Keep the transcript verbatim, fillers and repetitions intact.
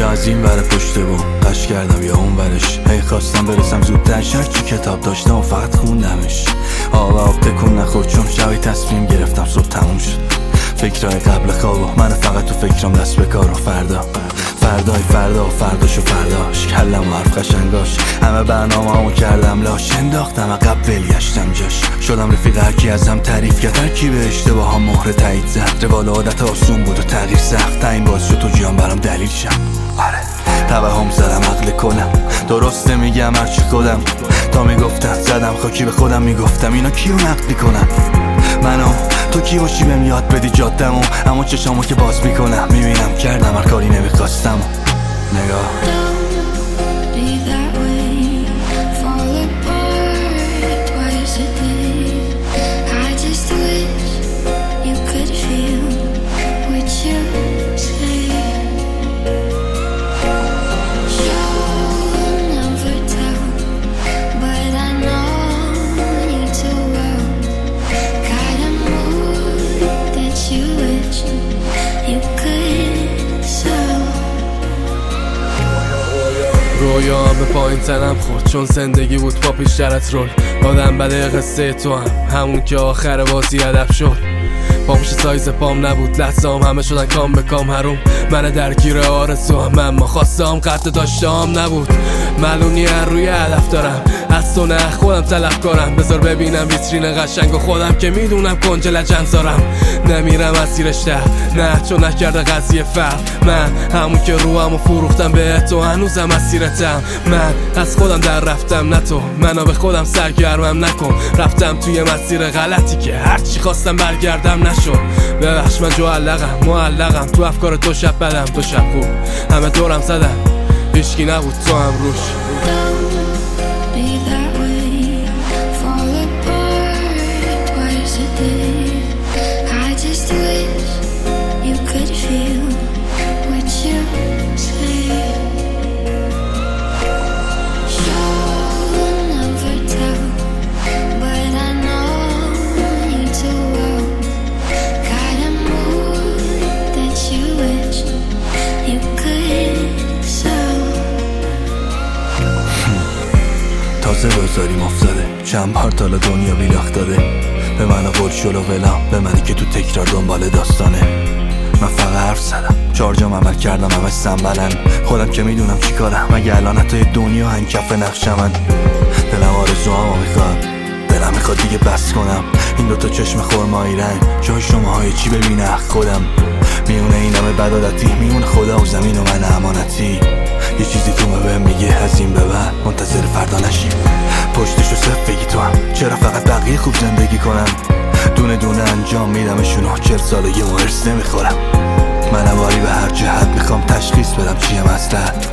یا از این ور پشت بوم قش کردم یا اون ورش. هی خواستم برسم زودتر، هرچی کتاب داشتم و فقط خوندمش. آب آب تکون نخورد چون شبی تصمیم گرفتم صبح تموم شد. فکرهای قبل خواب و من فقط تو فکرم دست به کار و فردا فردای فردا و فرداش و فرداش کلم و حرف قشنگاش. همه برنامه همو کردم لاش، انداختم عقب ولگشتم جاش. شدم رفیق هرکی ازم تعریف کرد، هرکی به اشتباه هم مهر تایید زد. روال عادت آسون بود و تغییر سخت، تا این باز شد تو جیان برام دلیل شم. آره توهم زدم عقل کنم، درسته میگم هرچی خودم. تا میگفتم زدم خاکی به خودم، میگفتم اینا کیو نقد میکنن؟ منو تو کی باشی بهم یاد بدی جادمو. اما چشامو که باز میکنم میبینم کردم هر کاری نمیخواستم. نگاه رویام به پایین تنم خورد چون زندگی بود با پیشترت رول. آدم بده قصه تو هم همون که آخر بازی ادب شد. پاموش سایز پام نبود لحظام همه شدن کام به کام حروم. من درگیر آرزو هم اما خواستم قطع داشتم نبود. ملونی هر روی هدف دارم از تو نه خودم طلب کنم. بذار ببینم ویترین قشنگ و خودم که میدونم کنج لجن زارم. نمیرم از زیرش ده نه چون نکرده قضیه فرق. من همون که روحمو فروختم به تو هنوزم اسیرتم. من از خودم در رفتم نه تو منو به خودم سرگرمم نکن. رفتم توی مسیر غلطی که هرچی خواستم برگردم نشد. ببخش من جوعلقم معلقم تو افکار تو شب بدم تو شب خوب. همه دورم زدم هیچکی نبود تو هم روش. تازه روزاریم افتاده چند بار تالا دنیا بیلاخت داده. به من قول شل و ولم به منی که تو تکرار دنبال داستانه. من فقط حرف زدم چهار جام عمل کردم همه سنبلن. خودم که میدونم چی کارم مگه الان حتی دنیا هنکف نقشم من. دلم آرزوامو میخواد دلم میخواد دیگه بس کنم. این دوتا چشم خرمایی رنگ جای شماهای چی ببینه خودم. میونه این همه بدادتی میونه خدا و زمین و من امانتی. یه چیزی تو بهم میگه از این به بعد منتظر فردا نشیم. پشتشو صف بگی تو هم چرا فقط بقیه خوب زندگی کنن. دونه دونه انجام میدمشونو چهل ساله یه مرس نمیخورم. من واری به هر جهت میخوام تشخیص بدم چیه مسئله.